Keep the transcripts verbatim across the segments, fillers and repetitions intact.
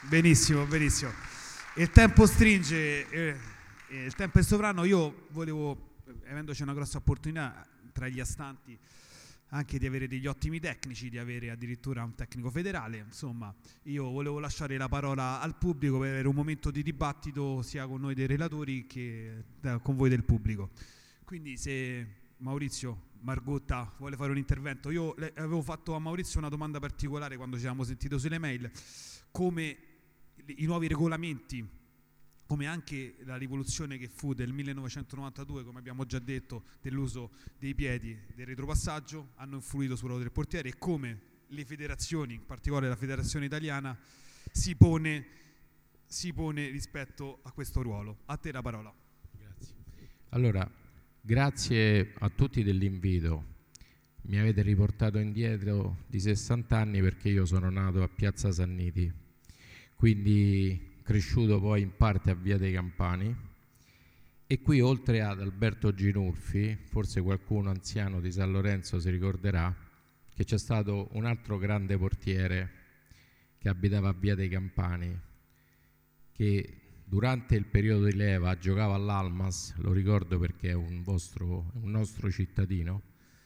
Benissimo, benissimo. Il tempo stringe, eh, eh, il tempo è sovrano. Io volevo, avendoci una grossa opportunità tra gli astanti, anche di avere degli ottimi tecnici, di avere addirittura un tecnico federale, insomma, io volevo lasciare la parola al pubblico per avere un momento di dibattito sia con noi dei relatori che da, con voi del pubblico. Quindi se Maurizio Margotta vuole fare un intervento, io le, avevo fatto a Maurizio una domanda particolare quando ci avevamo sentito sulle mail, come i nuovi regolamenti, come anche la rivoluzione che fu del millenovecentonovantadue, come abbiamo già detto, dell'uso dei piedi, del retropassaggio, hanno influito sul ruolo del portiere e come le federazioni, in particolare la federazione italiana, si pone, si pone rispetto a questo ruolo. A te la parola. Grazie. Allora, grazie a tutti dell'invito. Mi avete riportato indietro di sessanta anni perché io sono nato a Piazza Sanniti, quindi cresciuto poi in parte a Via dei Campani, e qui oltre ad Alberto Ginulfi, forse qualcuno anziano di San Lorenzo si ricorderà che c'è stato un altro grande portiere che abitava a Via dei Campani, che durante il periodo di leva giocava all'Almas, lo ricordo perché è un, vostro, un nostro cittadino.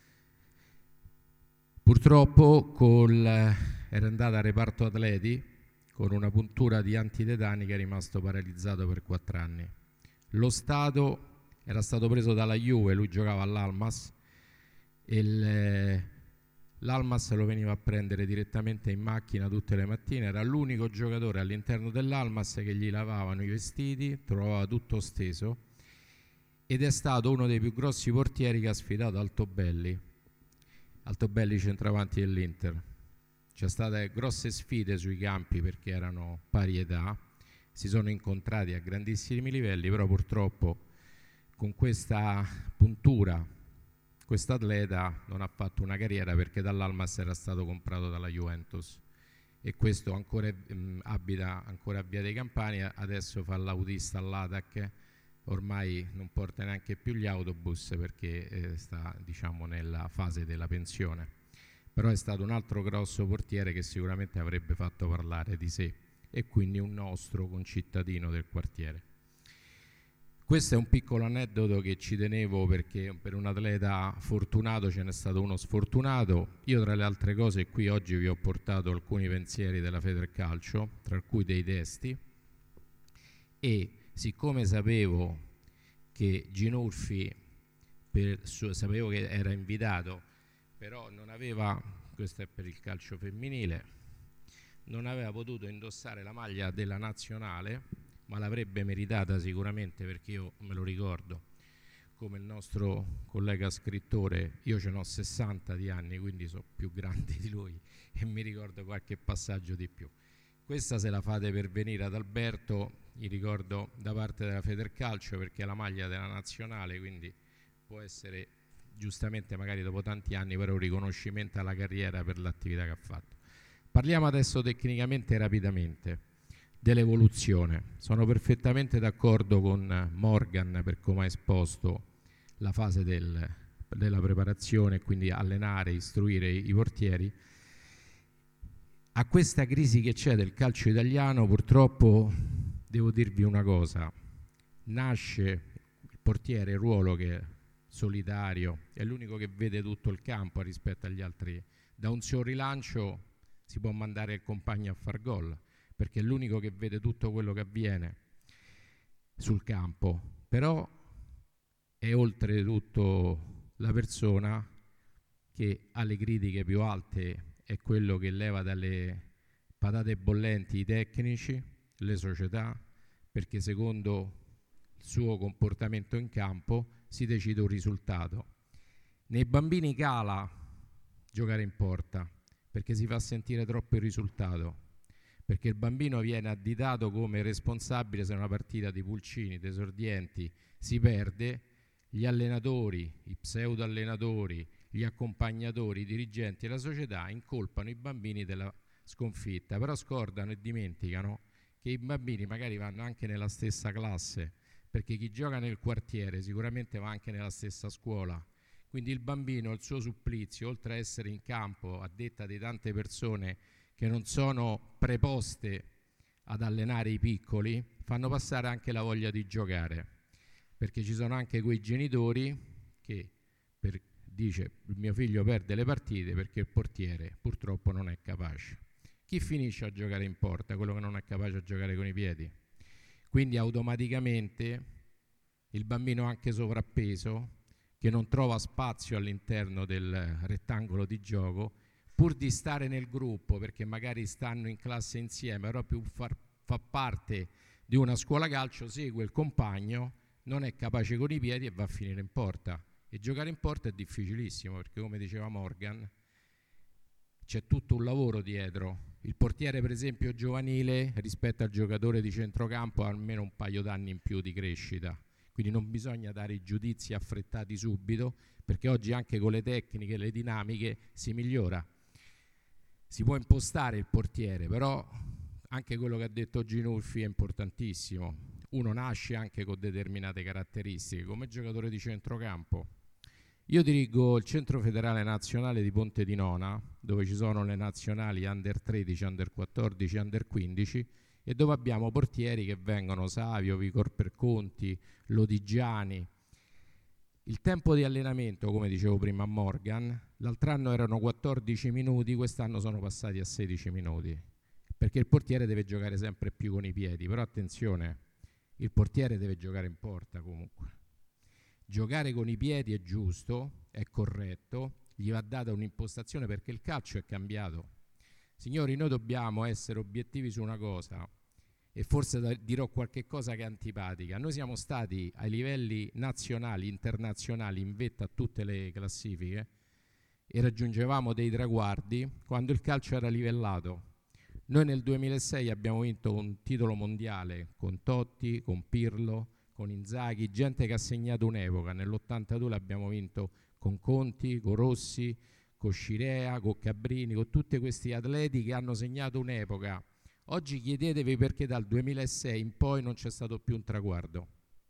Purtroppo col, era andato a reparto atleti con una puntura di antitetanica, è rimasto paralizzato per quattro anni. Lo Stato era stato preso dalla Juve, lui giocava all'Almas, e il, l'Almas lo veniva a prendere direttamente in macchina tutte le mattine, era l'unico giocatore all'interno dell'Almas che gli lavavano i vestiti, trovava tutto steso, ed è stato uno dei più grossi portieri che ha sfidato Altobelli, Altobelli centravanti dell'Inter. C'è state grosse sfide sui campi perché erano pari età, si sono incontrati a grandissimi livelli, però purtroppo con questa puntura quest'atleta non ha fatto una carriera perché dall'Almas era stato comprato dalla Juventus, e questo ancora mh, abita ancora a Via dei Campani, adesso fa l'autista all'A T A C, ormai non porta neanche più gli autobus perché eh, sta, diciamo, nella fase della pensione. Però è stato un altro grosso portiere che sicuramente avrebbe fatto parlare di sé, e quindi un nostro concittadino del quartiere. Questo è un piccolo aneddoto che ci tenevo perché per un atleta fortunato ce n'è stato uno sfortunato. Io tra le altre cose qui oggi vi ho portato alcuni pensieri della Federcalcio, tra cui dei testi, e siccome sapevo che Ginulfi, per, sapevo che era invitato, però non aveva, questo è per il calcio femminile, non aveva potuto indossare la maglia della nazionale, ma l'avrebbe meritata sicuramente perché io me lo ricordo, come il nostro collega scrittore, io ce n'ho sessanta di anni, quindi sono più grande di lui e mi ricordo qualche passaggio di più. Questa se la fate per venire ad Alberto, gli ricordo da parte della Federcalcio perché è la maglia della nazionale, quindi può essere giustamente magari dopo tanti anni però un riconoscimento alla carriera per l'attività che ha fatto. Parliamo adesso tecnicamente rapidamente dell'evoluzione. Sono perfettamente d'accordo con Morgan per come ha esposto la fase del, della preparazione, quindi allenare, istruire i, i portieri. A questa crisi che c'è del calcio italiano purtroppo devo dirvi una cosa: nasce il portiere, il ruolo che è solitario, è l'unico che vede tutto il campo rispetto agli altri. Da un suo rilancio si può mandare il compagno a far gol perché è l'unico che vede tutto quello che avviene sul campo, però è oltretutto la persona che ha le critiche più alte, è quello che leva dalle patate bollenti i tecnici, le società, perché secondo il suo comportamento in campo si decide un risultato. Nei bambini cala giocare in porta perché si fa sentire troppo il risultato, perché il bambino viene additato come responsabile se una partita di pulcini, di esordienti si perde. Gli allenatori, i pseudo allenatori, gli accompagnatori, i dirigenti e la società incolpano i bambini della sconfitta, però scordano e dimenticano che i bambini magari vanno anche nella stessa classe, perché chi gioca nel quartiere sicuramente va anche nella stessa scuola. Quindi il bambino, il suo supplizio, oltre a essere in campo a detta di tante persone che non sono preposte ad allenare i piccoli fanno passare anche la voglia di giocare, perché ci sono anche quei genitori che per, dice il mio figlio perde le partite perché il portiere purtroppo non è capace. Chi finisce a giocare in porta? Quello che non è capace a giocare con i piedi. Quindi automaticamente il bambino anche sovrappeso, che non trova spazio all'interno del rettangolo di gioco, pur di stare nel gruppo, perché magari stanno in classe insieme, però più far, fa parte di una scuola calcio, segue il compagno, non è capace con i piedi e va a finire in porta. E giocare in porta è difficilissimo, perché come diceva Morgan, c'è tutto un lavoro dietro. Il portiere, per esempio, giovanile rispetto al giocatore di centrocampo ha almeno un paio d'anni in più di crescita. Quindi non bisogna dare i giudizi affrettati subito, perché oggi anche con le tecniche e le dinamiche si migliora. Si può impostare il portiere, però anche quello che ha detto Ginulfi è importantissimo. Uno nasce anche con determinate caratteristiche, come giocatore di centrocampo. Io dirigo il Centro Federale Nazionale di Ponte di Nona, dove ci sono le nazionali under tredici, under quattordici, under quindici, e dove abbiamo portieri che vengono Savio, Vicor Perconti, Lodigiani. Il tempo di allenamento, come dicevo prima a Morgan, l'altro anno erano quattordici minuti, quest'anno sono passati a sedici minuti, perché il portiere deve giocare sempre più con i piedi, però attenzione, il portiere deve giocare in porta comunque. Giocare con i piedi è giusto, è corretto, gli va data un'impostazione perché il calcio è cambiato. Signori, noi dobbiamo essere obiettivi su una cosa, e forse dirò qualche cosa che è antipatica. Noi siamo stati ai livelli nazionali, internazionali, in vetta a tutte le classifiche e raggiungevamo dei traguardi quando il calcio era livellato. Noi nel duemilasei abbiamo vinto un titolo mondiale con Totti, con Pirlo, con Inzaghi, gente che ha segnato un'epoca. Nell'ottantadue l'abbiamo vinto con Conti, con Rossi, con Scirea, con Cabrini, con tutti questi atleti che hanno segnato un'epoca. Oggi chiedetevi perché dal duemilasei in poi non c'è stato più un traguardo.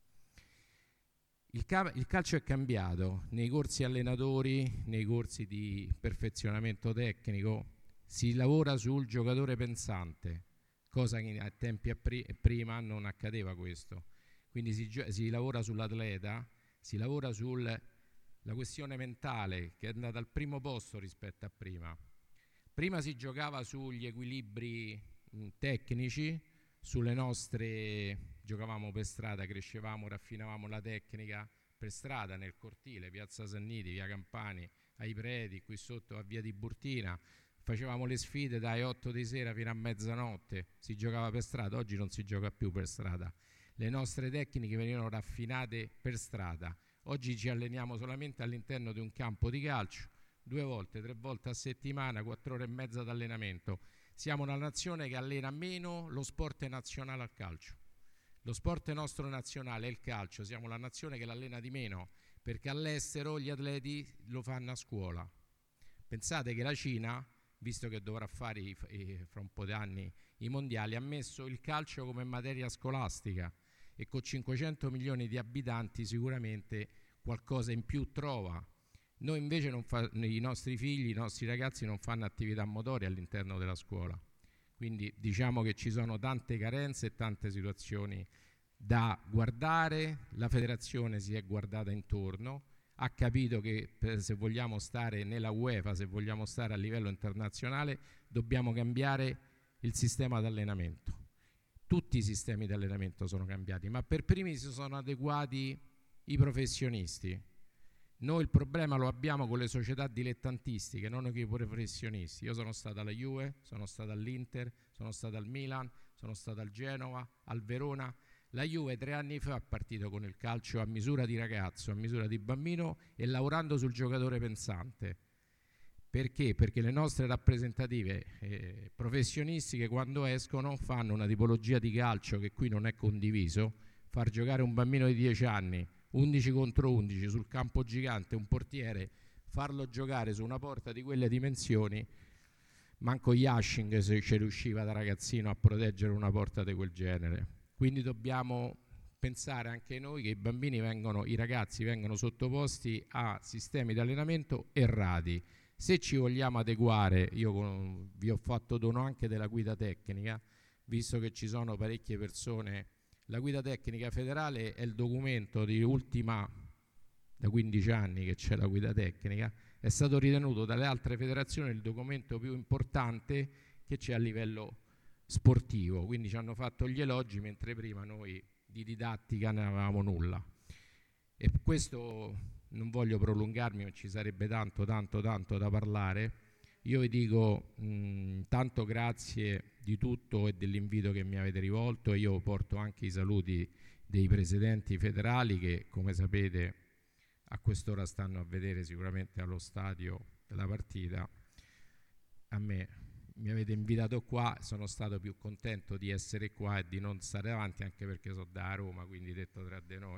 Il, ca- il calcio è cambiato, nei corsi allenatori, nei corsi di perfezionamento tecnico, si lavora sul giocatore pensante, cosa che a tempi a pri- prima non accadeva questo. Quindi si, gio- si lavora sull'atleta, si lavora sulla questione mentale, che è andata al primo posto rispetto a prima. Prima si giocava sugli equilibri mh, tecnici, sulle nostre, giocavamo per strada, crescevamo, raffinavamo la tecnica per strada, nel cortile, piazza Sanniti, via Campani, ai Preti, qui sotto a via Tiburtina, facevamo le sfide dalle otto di sera fino a mezzanotte, si giocava per strada. Oggi non si gioca più per strada. Le nostre tecniche venivano raffinate per strada. Oggi ci alleniamo solamente all'interno di un campo di calcio, due volte, tre volte a settimana, quattro ore e mezza di allenamento. Siamo una nazione che allena meno lo sport nazionale al calcio. Lo sport nostro nazionale è il calcio, siamo la nazione che l'allena di meno, perché all'estero gli atleti lo fanno a scuola. Pensate che la Cina, visto che dovrà fare i, i, fra un po' di anni i mondiali, ha messo il calcio come materia scolastica e con cinquecento milioni di abitanti sicuramente qualcosa in più trova. Noi invece non fa, i nostri figli, i nostri ragazzi non fanno attività motorie all'interno della scuola. Quindi diciamo che ci sono tante carenze e tante situazioni da guardare. La federazione si è guardata intorno, ha capito che per, se vogliamo stare nella UEFA, se vogliamo stare a livello internazionale, dobbiamo cambiare il sistema di allenamento. Tutti i sistemi di allenamento sono cambiati, ma per primi si sono adeguati i professionisti. Noi il problema lo abbiamo con le società dilettantistiche, non con i professionisti. Io sono stato alla Juve, sono stato all'Inter, sono stato al Milan, sono stato al Genova, al Verona. La Juve tre anni fa è partito con il calcio a misura di ragazzo, a misura di bambino e lavorando sul giocatore pensante. Perché? Perché le nostre rappresentative eh, professionistiche quando escono fanno una tipologia di calcio che qui non è condiviso, far giocare un bambino di dieci anni, undici contro undici sul campo gigante, un portiere, farlo giocare su una porta di quelle dimensioni, manco Yashing se ci riusciva da ragazzino a proteggere una porta di quel genere. Quindi dobbiamo pensare anche noi che i bambini vengono, i ragazzi vengono sottoposti a sistemi di allenamento errati. Se ci vogliamo adeguare, io vi ho fatto dono anche della guida tecnica, visto che ci sono parecchie persone. La guida tecnica federale è il documento di ultima, da quindici anni che c'è la guida tecnica, è stato ritenuto dalle altre federazioni il documento più importante che c'è a livello sportivo, quindi ci hanno fatto gli elogi, mentre prima noi di didattica ne avevamo nulla. E questo non voglio prolungarmi, ma ci sarebbe tanto tanto tanto da parlare. Io vi dico mh, tanto grazie di tutto e dell'invito che mi avete rivolto, e io porto anche i saluti dei presidenti federali che, come sapete, a quest'ora stanno a vedere sicuramente allo stadio la partita. A me mi avete invitato qua, sono stato più contento di essere qua e di non stare davanti, anche perché sono da Roma, quindi detto tra di noi.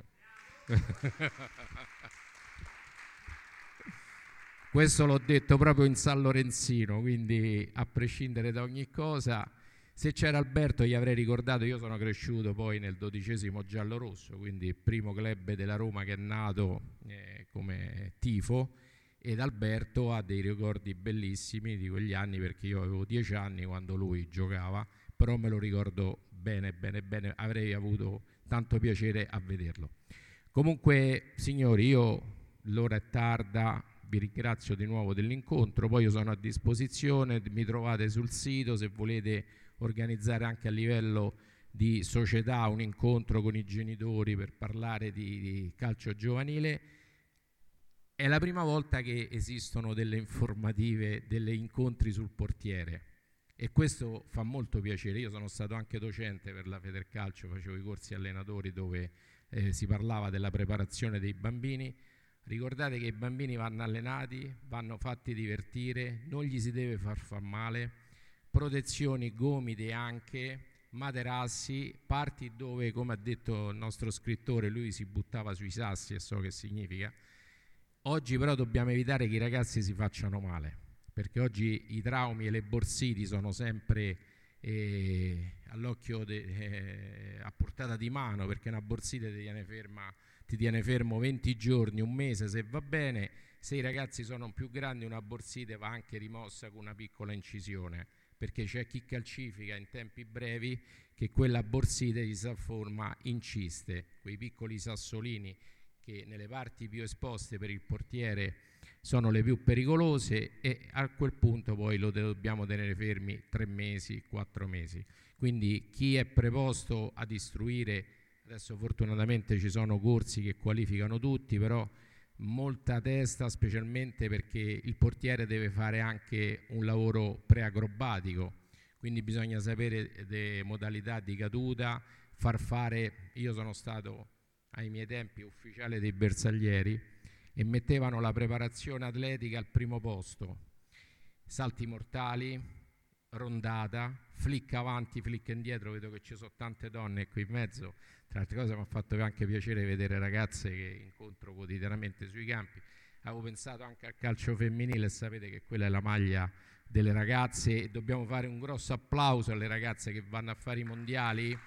Questo l'ho detto proprio in San Lorenzino, quindi a prescindere da ogni cosa, se c'era Alberto gli avrei ricordato, io sono cresciuto poi nel dodicesimo giallo-rosso, quindi il primo club della Roma che è nato eh, come tifo, ed Alberto ha dei ricordi bellissimi di quegli anni, perché io avevo dieci anni quando lui giocava, però me lo ricordo bene, bene, bene, avrei avuto tanto piacere a vederlo. Comunque, signori, io l'ora è tarda, vi ringrazio di nuovo dell'incontro, poi io sono a disposizione, mi trovate sul sito se volete organizzare anche a livello di società un incontro con i genitori per parlare di, di calcio giovanile. È la prima volta che esistono delle informative, delle incontri sul portiere, e questo fa molto piacere. Io sono stato anche docente per la Federcalcio, facevo i corsi allenatori dove eh, si parlava della preparazione dei bambini. Ricordate che i bambini vanno allenati, vanno fatti divertire, non gli si deve far far male, protezioni, gomiti anche, materassi, parti dove, come ha detto il nostro scrittore, lui si buttava sui sassi, e so che significa. Oggi però dobbiamo evitare che i ragazzi si facciano male, perché oggi i traumi e le borsiti sono sempre eh, all'occhio eh, a portata di mano, perché una borsita ti tiene ferma, ti tiene fermo venti giorni, un mese se va bene. Se i ragazzi sono più grandi, una borsite va anche rimossa con una piccola incisione, perché c'è chi calcifica in tempi brevi che quella borsite si trasforma in ciste, quei piccoli sassolini che nelle parti più esposte per il portiere sono le più pericolose, e a quel punto poi lo dobbiamo tenere fermi tre mesi, quattro mesi. Quindi chi è preposto ad istruire, adesso fortunatamente ci sono corsi che qualificano tutti, però molta testa, specialmente perché il portiere deve fare anche un lavoro preacrobatico, quindi bisogna sapere le modalità di caduta, far fare. Io sono stato ai miei tempi ufficiale dei bersaglieri e mettevano la preparazione atletica al primo posto: salti mortali, rondata, flick avanti, flick indietro. Vedo che ci sono tante donne qui in mezzo, tra altre cose mi ha fatto anche piacere vedere ragazze che incontro quotidianamente sui campi. Avevo pensato anche al calcio femminile, e sapete che quella è la maglia delle ragazze, e dobbiamo fare un grosso applauso alle ragazze che vanno a fare i mondiali.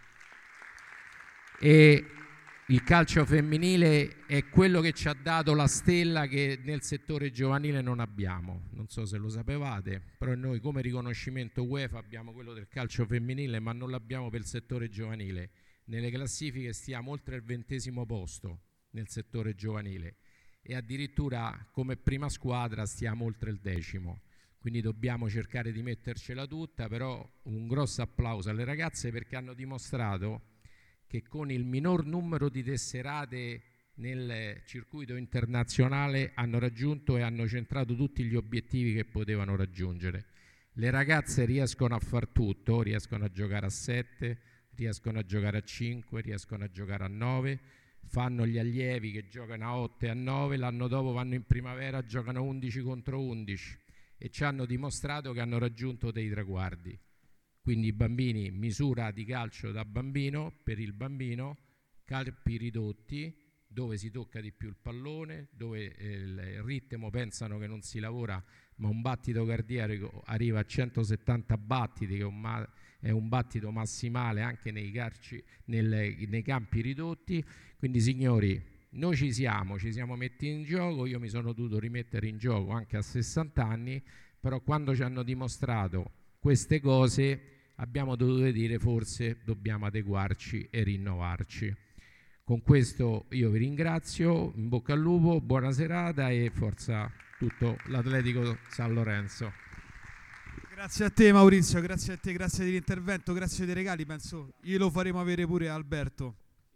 E il calcio femminile è quello che ci ha dato la stella che nel settore giovanile non abbiamo. Non so se lo sapevate, però noi come riconoscimento UEFA abbiamo quello del calcio femminile, ma non l'abbiamo per il settore giovanile. Nelle classifiche stiamo oltre il ventesimo posto nel settore giovanile, e addirittura come prima squadra stiamo oltre il decimo. Quindi dobbiamo cercare di mettercela tutta, però un grosso applauso alle ragazze, perché hanno dimostrato che con il minor numero di tesserate nel circuito internazionale hanno raggiunto e hanno centrato tutti gli obiettivi che potevano raggiungere. Le ragazze riescono a far tutto, riescono a giocare a sette, riescono a giocare a cinque, riescono a giocare a nove, fanno gli allievi che giocano a otto e a nove, l'anno dopo vanno in primavera, giocano undici contro undici, e ci hanno dimostrato che hanno raggiunto dei traguardi. Quindi i bambini, misura di calcio da bambino, per il bambino, campi ridotti, dove si tocca di più il pallone, dove eh, il ritmo pensano che non si lavora, ma un battito cardiaco arriva a centosettanta battiti, che è un, ma- è un battito massimale anche nei, carci, nel, nei campi ridotti. Quindi signori, noi ci siamo, ci siamo messi in gioco, io mi sono dovuto rimettere in gioco anche a sessanta anni, però quando ci hanno dimostrato queste cose abbiamo dovuto dire forse dobbiamo adeguarci e rinnovarci. Con questo io vi ringrazio, in bocca al lupo, buona serata e forza tutto l'Atletico San Lorenzo. Grazie a te Maurizio, grazie a te, grazie dell'intervento, grazie dei regali, penso glielo faremo avere pure a Alberto.